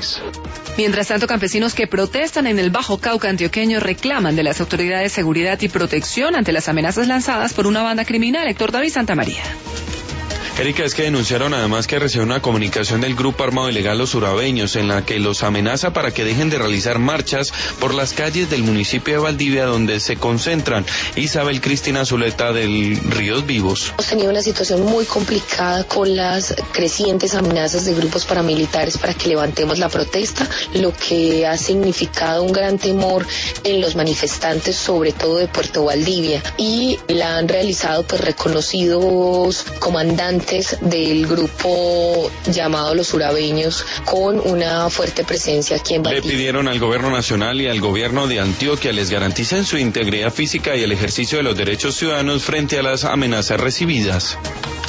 agresiones. Mientras tanto, campesinos que protestan en el Bajo Cauca antioqueño reclaman de las autoridades de seguridad y protección ante las amenazas lanzadas por una banda criminal. Héctor David Santamaría. Erika, es que denunciaron además que recibió una comunicación del grupo armado ilegal Los Urabeños en la que los amenaza para que dejen de realizar marchas por las calles del municipio de Valdivia donde se concentran. Isabel Cristina Zuleta del Ríos Vivos. Hemos tenido una situación muy complicada con las crecientes amenazas de grupos paramilitares para que levantemos la protesta, lo que ha significado un gran temor en los manifestantes, sobre todo de Puerto Valdivia, y la han realizado pues reconocidos comandantes del grupo llamado Los Urabeños con una fuerte presencia aquí en Valdivia. Le pidieron al gobierno nacional y al gobierno de Antioquia les garanticen su integridad física y el ejercicio de los derechos ciudadanos frente a las amenazas recibidas.